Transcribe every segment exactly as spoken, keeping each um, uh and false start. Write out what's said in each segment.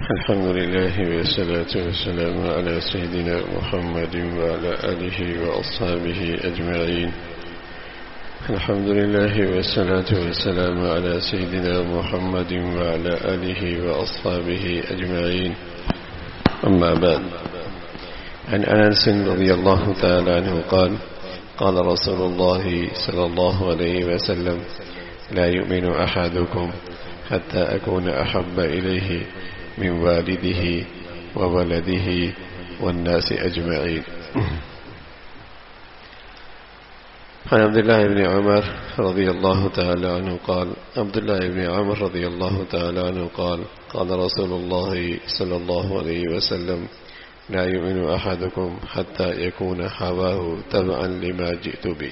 الحمد لله والصلاة والسلام على سيدنا محمد وعلى آله وأصحابه أجمعين. الحمد لله والصلاة والسلام على سيدنا محمد وعلى آله وأصحابه أجمعين. أما بعد، عن أنس رضي الله تعالى عنه قال: قال رسول الله صلى الله عليه وسلم: لا يؤمن أحدكم حتى أكون أحب إليه من والده وولده والناس أجمعين. عن عبد الله بن عمر رضي الله تعالى عنه قال: عبد الله بن عمر رضي الله تعالى عنه قال: قال رسول الله صلى الله عليه وسلم: لا يؤمن أحدكم حتى يكون هواه تبعا لما جئت به.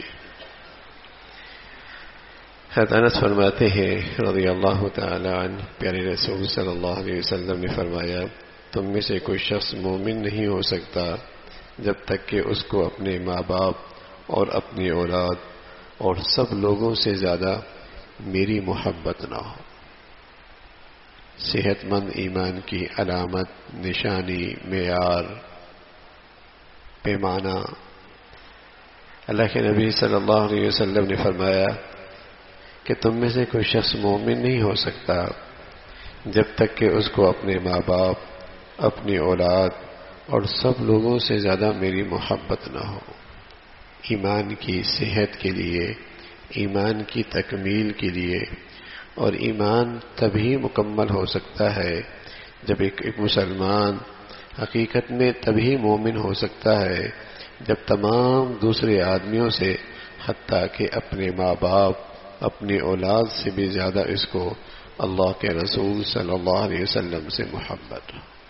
حضرت انس فرماتے ہیں رضی اللہ تعالی عنہ، پیارے رسول صلی اللہ علیہ وسلم نے فرمایا: تم میں سے کوئی شخص مومن نہیں ہو سکتا جب تک کہ اس کو اپنے ماں باپ اور اپنی اولاد اور سب لوگوں سے زیادہ میری محبت نہ ہو. صحت مند ایمان کی علامت، نشانی، معیار، پیمانہ. اللہ کے نبی صلی اللہ علیہ وسلم نے فرمایا کہ تم میں سے کوئی شخص مومن نہیں ہو سکتا جب تک کہ اس کو اپنے ماں باپ، اپنی اولاد اور سب لوگوں سے زیادہ میری محبت نہ ہو. ایمان کی صحت کے لیے، ایمان کی تکمیل کے لیے، اور ایمان تبھی مکمل ہو سکتا ہے جب ایک, ایک مسلمان حقیقت میں تبھی مومن ہو سکتا ہے جب تمام دوسرے آدمیوں سے، حتیٰ کہ اپنے ماں باپ، اپنی اولاد سے بھی زیادہ اس کو اللہ کے رسول صلی اللہ علیہ وسلم سے محبت.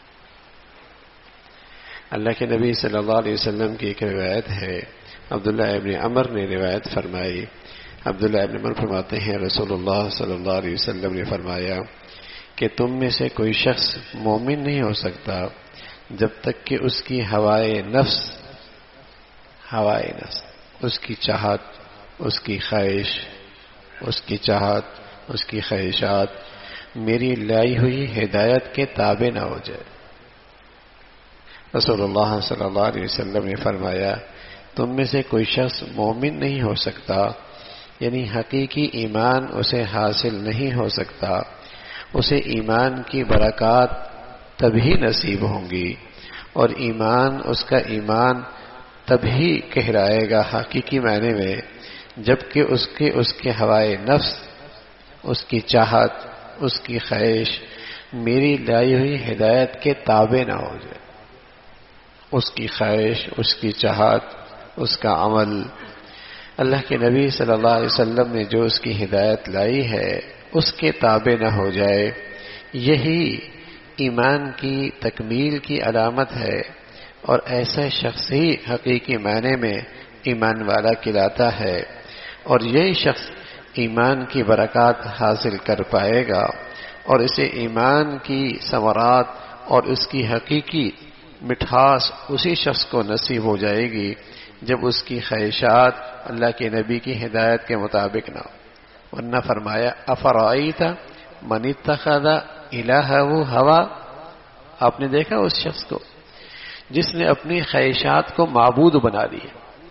اللہ کے نبی صلی اللہ علیہ وسلم کی ایک روایت ہے، عبداللہ ابن عمر نے روایت فرمائی. عبداللہ ابن عمر فرماتے ہیں رسول اللہ صلی اللہ علیہ وسلم نے فرمایا کہ تم میں سے کوئی شخص مومن نہیں ہو سکتا جب تک کہ اس کی ہوائے نفس ہوائے نفس اس کی چاہت، اس کی خواہش، اس کی چاہت، اس کی خواہشات میری لائی ہوئی ہدایت کے تابع نہ ہو جائے. رسول اللہ صلی اللہ علیہ وسلم نے فرمایا تم میں سے کوئی شخص مومن نہیں ہو سکتا، یعنی حقیقی ایمان اسے حاصل نہیں ہو سکتا. اسے ایمان کی برکات تبھی نصیب ہوں گی، اور ایمان اس کا ایمان تبھی کہلائے گا حقیقی معنی میں جبکہ اس کے اس کے ہوائے نفس، اس کی چاہت، اس کی خواہش میری لائی ہوئی ہدایت کے تابع نہ ہو جائے. اس کی خواہش، اس کی چاہت، اس کا عمل اللہ کے نبی صلی اللہ علیہ وسلم نے جو اس کی ہدایت لائی ہے اس کے تابع نہ ہو جائے. یہی ایمان کی تکمیل کی علامت ہے، اور ایسا شخص ہی حقیقی معنی میں ایمان والا کہلاتا ہے، اور یہی شخص ایمان کی برکات حاصل کر پائے گا، اور اسے ایمان کی ثمرات اور اس کی حقیقی مٹھاس اسی شخص کو نصیب ہو جائے گی جب اس کی خواہشات اللہ کے نبی کی ہدایت کے مطابق نہ ہو. ورنہ فرمایا افرائیت من اتخذ الہہ ہوا، آپ نے دیکھا اس شخص کو جس نے اپنی خواہشات کو معبود بنا لیا.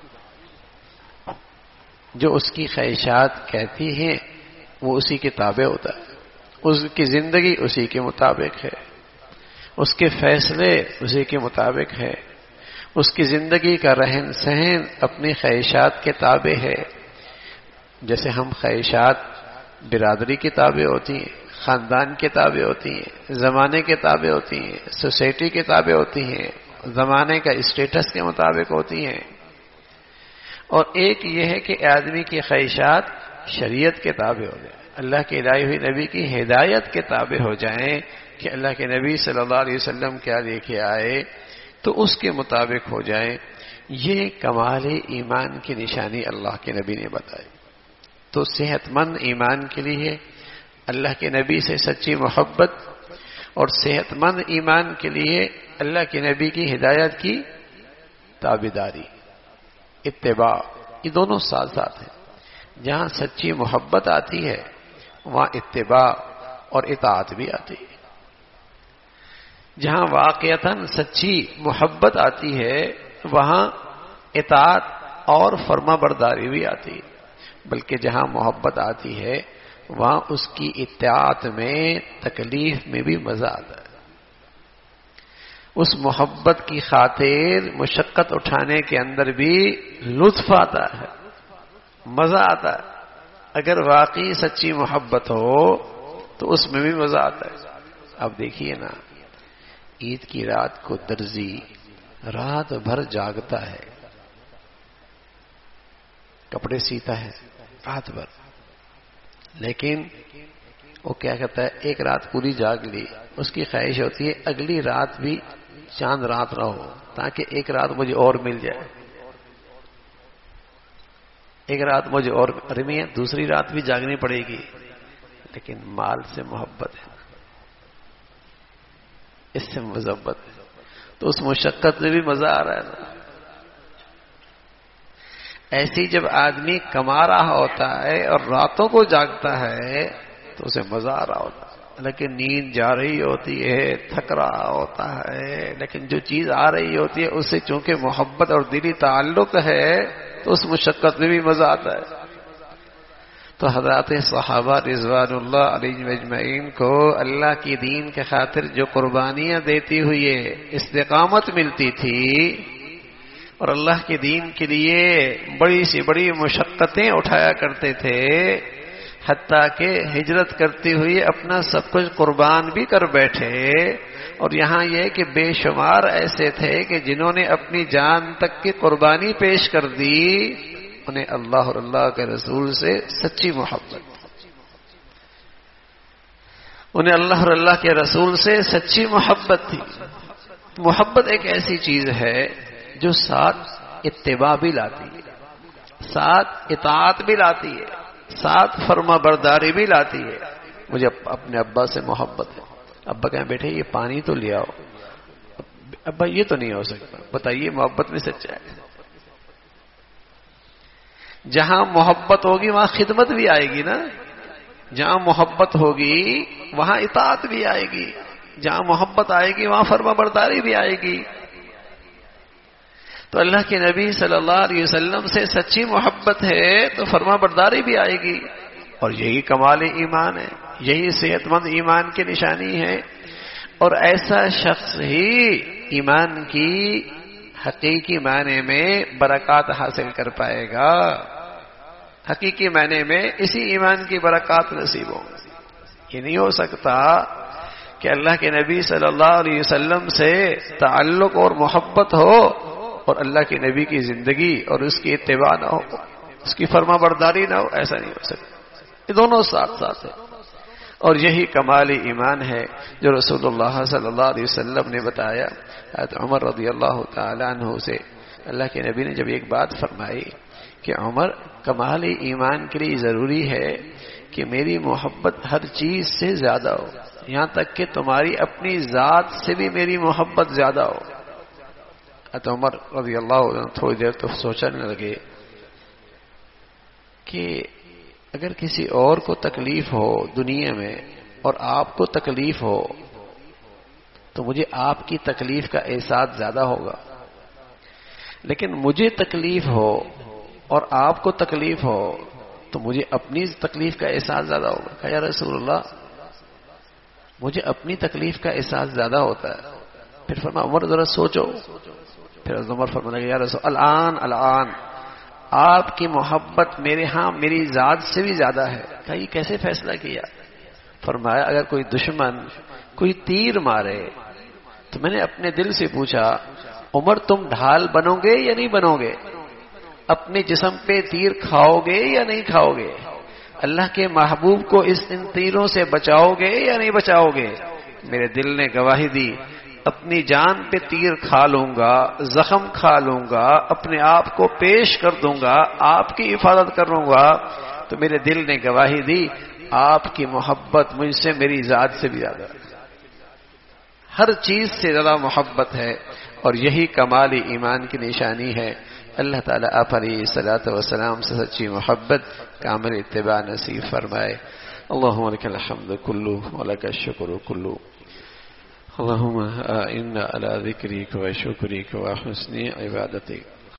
جو اس کی خواہشات کہتی ہیں وہ اسی کے تابع ہوتا ہے، اس کی زندگی اسی کے مطابق ہے، اس کے فیصلے اسی کے مطابق ہے، اس کی زندگی کا رہن سہن اپنی خواہشات کے تابع ہے. جیسے ہم خواہشات برادری کے تابع ہوتی ہیں، خاندان کے تابع ہوتی ہیں، زمانے کے تابع ہوتی ہیں، سوسائٹی کے تابع ہوتی ہیں، زمانے کا اسٹیٹس کے مطابق ہوتی ہیں. اور ایک یہ ہے کہ آدمی کی خواہشات شریعت کے تابع ہو جائیں، اللہ کی الہی ہوئی نبی کی ہدایت کے تابع ہو جائیں کہ اللہ کے نبی صلی اللہ علیہ وسلم کیا لے کے آئے تو اس کے مطابق ہو جائیں. یہ کمال ایمان کی نشانی اللہ کے نبی نے بتائی. تو صحت مند ایمان کے لیے اللہ کے نبی سے سچی محبت، اور صحت مند ایمان کے لیے اللہ کے نبی کی ہدایت کی تابعداری، اتباع، یہ دونوں ساتھ ساتھ ہیں. جہاں سچی محبت آتی ہے وہاں اتباع اور اطاعت بھی آتی ہے. جہاں واقعتاً سچی محبت آتی ہے وہاں اطاعت اور فرما برداری بھی آتی ہے، بلکہ جہاں محبت آتی ہے وہاں اس کی اطاعت میں تکلیف میں بھی مزہ آتا ہے، اس محبت کی خاطر مشقت اٹھانے کے اندر بھی لطف آتا ہے، مزہ آتا ہے۔ اگر واقعی سچی محبت ہو تو اس میں بھی مزہ آتا ہے۔ اب دیکھیے نا، عید کی رات کو درزی رات بھر جاگتا ہے، کپڑے سیتا ہے رات بھر، لیکن وہ کیا کہتا ہے، ایک رات پوری جاگ لی، اس کی خواہش ہوتی ہے اگلی رات بھی چاند رات رہو تاکہ ایک رات مجھے اور مل جائے، ایک رات مجھے اور رمی ہے، دوسری رات بھی جاگنی پڑے گی۔ لیکن مال سے محبت ہے، اس سے مذبت ہے، تو اس مشقت میں بھی مزہ آ رہا ہے نا۔ ایسی جب آدمی کما رہا ہوتا ہے اور راتوں کو جاگتا ہے تو اسے مزہ آ رہا ہوتا ہے، لیکن نیند جا رہی ہوتی ہے، تھک رہا ہوتا ہے، لیکن جو چیز آ رہی ہوتی ہے اس سے چونکہ محبت اور دلی تعلق ہے تو اس مشقت میں بھی مزہ آتا ہے۔ تو حضرات صحابہ رضوان اللہ علیہم اجمعین کو اللہ کی دین کے خاطر جو قربانیاں دیتی ہوئی استقامت ملتی تھی اور اللہ کے دین کے لیے بڑی سی بڑی مشقتیں اٹھایا کرتے تھے، حتیٰ کہ ہجرت کرتے ہوئے اپنا سب کچھ قربان بھی کر بیٹھے، اور یہاں یہ کہ بے شمار ایسے تھے کہ جنہوں نے اپنی جان تک کی قربانی پیش کر دی، انہیں اللہ اور اللہ کے رسول سے سچی محبت، انہیں اللہ اور اللہ کے رسول سے سچی محبت تھی۔ محبت ایک ایسی چیز ہے جو ساتھ اتباع بھی لاتی ہے، ساتھ اطاعت بھی لاتی ہے، ساتھ فرما برداری بھی لاتی ہے۔ مجھے اپنے ابا سے محبت ہے، ابا کہیں بیٹھے یہ پانی تو لے آؤ، ابا یہ تو نہیں ہو سکتا، بتائیے محبت میں سچا ہے۔ جہاں محبت ہوگی وہاں خدمت بھی آئے گی نا، جہاں محبت ہوگی وہاں اطاعت بھی آئے گی، جہاں محبت آئے گی وہاں فرما برداری بھی آئے گی۔ تو اللہ کے نبی صلی اللہ علیہ وسلم سے سچی محبت ہے تو فرما برداری بھی آئے گی، اور یہی کمال ایمان ہے، یہی صحت مند ایمان کی نشانی ہے۔ اور ایسا شخص ہی ایمان کی حقیقی معنی میں برکات حاصل کر پائے گا، حقیقی معنی میں اسی ایمان کی برکات نصیب ہوں۔ یہ نہیں ہو سکتا کہ اللہ کے نبی صلی اللہ علیہ وسلم سے تعلق اور محبت ہو اور اللہ کے نبی کی زندگی اور اس کی اتباع نہ ہو، اس کی فرما برداری نہ ہو، ایسا نہیں ہو سکتا۔ یہ دونوں ساتھ ساتھ ہیں، اور یہی کمال ایمان ہے جو رسول اللہ صلی اللہ علیہ وسلم نے بتایا۔ حضرت عمر رضی اللہ تعالیٰ عنہ سے اللہ کے نبی نے جب ایک بات فرمائی کہ عمر، کمال ایمان کے لیے ضروری ہے کہ میری محبت ہر چیز سے زیادہ ہو، یہاں تک کہ تمہاری اپنی ذات سے بھی میری محبت زیادہ ہو۔ حضرت عمر رضی اللہ عنہ تھوڑی دیر تو سوچنے لگے کہ اگر کسی اور کو تکلیف ہو دنیا میں اور آپ کو تکلیف ہو تو مجھے آپ کی تکلیف کا احساس زیادہ ہوگا، لیکن مجھے تکلیف ہو اور آپ کو تکلیف ہو تو مجھے اپنی تکلیف کا احساس زیادہ ہوگا۔ کہا یا رسول اللہ مجھے اپنی تکلیف کا احساس زیادہ ہوتا ہے۔ پھر فرمایا عمر ذرا سوچو، پھر عمر فرمانے لگے یا رسول الان الان آپ کی محبت میرے ہاں میری ذات سے بھی زیادہ ہے۔ کہا یہ کیسے فیصلہ کیا؟ فرمایا اگر کوئی دشمن کوئی تیر مارے تو میں نے اپنے دل سے پوچھا عمر تم ڈھال بنو گے یا نہیں بنو گے، اپنے جسم پہ تیر کھاؤ گے یا نہیں کھاؤ گے، اللہ کے محبوب کو اس ان تیروں سے بچاؤ گے یا نہیں بچاؤ گے؟ میرے دل نے گواہی دی اپنی جان پہ تیر کھا لوں گا، زخم کھا لوں گا، اپنے آپ کو پیش کر دوں گا، آپ کی حفاظت کروں گا۔ تو میرے دل نے گواہی دی آپ کی محبت مجھ سے میری ذات سے بھی زیادہ ہے، ہر چیز سے زیادہ محبت ہے، اور یہی کمال ایمان کی نشانی ہے۔ اللہ تعالیٰ آپ علیہ الصلوۃ والسلام سے سچی محبت کامل اتباع نصیب فرمائے۔ اللہم لک الحمد کلہ ولک الشکر کلہ۔ اللهم أعنا على ذكرك وشكرك وحسن عبادتك.